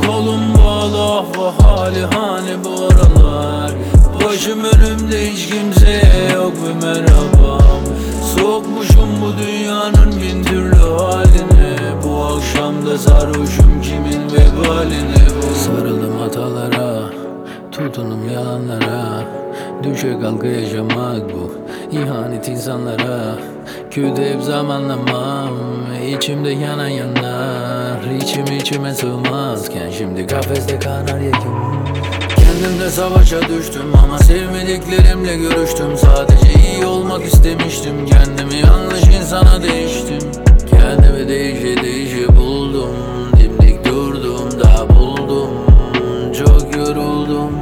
kolum bağlı, ah vah hali hani bu aralar. Başım önümde, hiç kimseye yok bir merhabam. Sokmuşum bu dünyanın bin türlü haline. Bu akşam da sarhoşum, kimin vebaline bu? Sarıldım hatalara, tutunum yalanlara. Düşe kalka yaşamak bu, ihanet insanlara. Kötü hep zamanlamam, içimde yanan yanar. İçime sığmazken şimdi kafeste kanar yekim. Kendimle savaşa düştüm ama sevmediklerimle görüştüm. Sadece iyi olmak istemiştim, kendimi yanlış insana değiştim. Kendimi değişe buldum, dimdik durdum, daha buldum. Çok yoruldum.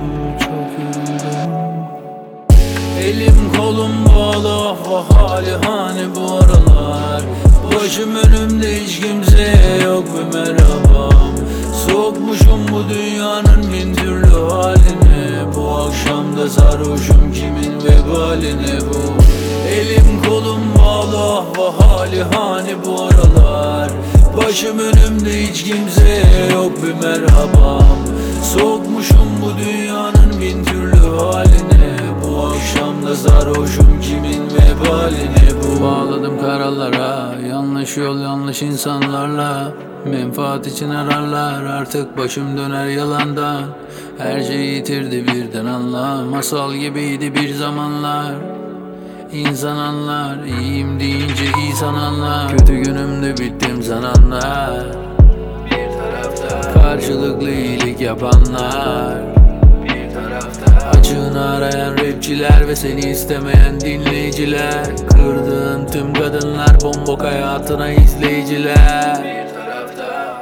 Elim kolum bağlı, ah vah hali hani bu aralar. Başım önümde, hiç kimseye yok bir merhabam. Sokmuşum bu dünyanın bin türlü haline. Bu akşam da sarhoşum, kimin vebaline bu? Elim kolum bağlı, ah vah hali hani bu aralar. Başım önümde, hiç kimseye yok bir merhabam. Sokmuşum bu dünyanın bin türlü haline. Bu akşam da sarhoşum, kimin vebaline bu? Bağladım kararlara, yanlış yol yanlış insanlarla. Menfaat için ararlar, artık başım döner yalandan. Her şeyi yitirdi birden anla, masal gibiydi bir zamanlar. İnsan anlar, iyiyim deyince iyi sananlar. Kötü günümde bittim sananlar. Bir tarafta karşılıklı iyilik yapanlar. Bir tarafta açığını arayan rapçiler ve seni istemeyen dinleyiciler. Kırdığın tüm kadınlar, bombok hayatına izleyiciler. Bir tarafta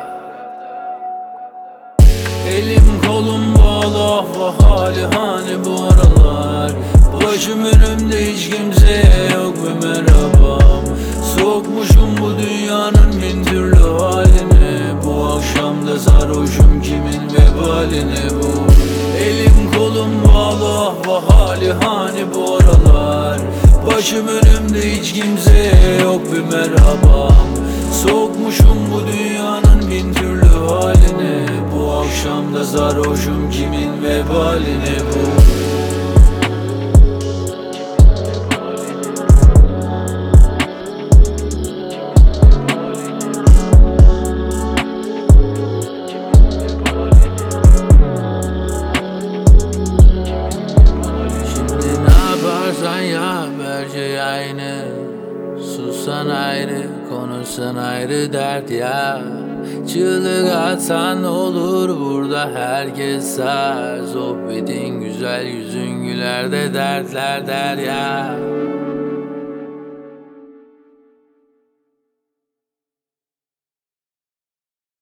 elim kolum bağlı, ah vah hali hani bu aralar. Başım önümde, hiç kimseye yok bir merhabam. Sokmuşum bu dünyanın bin türlü haline. Bu akşam da sarhoşum, kimin vebaline bu? Elim kolum bağlı, ah vah hali hani bu aralar. Başım önümde, hiç kimseye yok bir merhabam. Sokmuşum bu dünyanın bin türlü haline. Bu akşam da sarhoşum, kimin vebaline bu? Yaparsan yap, her şey aynı. Sussan ayrı, konuşsan ayrı dert ya. Çığlık atsan olur, burada herkes sar. Sohbetin güzel, yüzün güler de dertler der ya.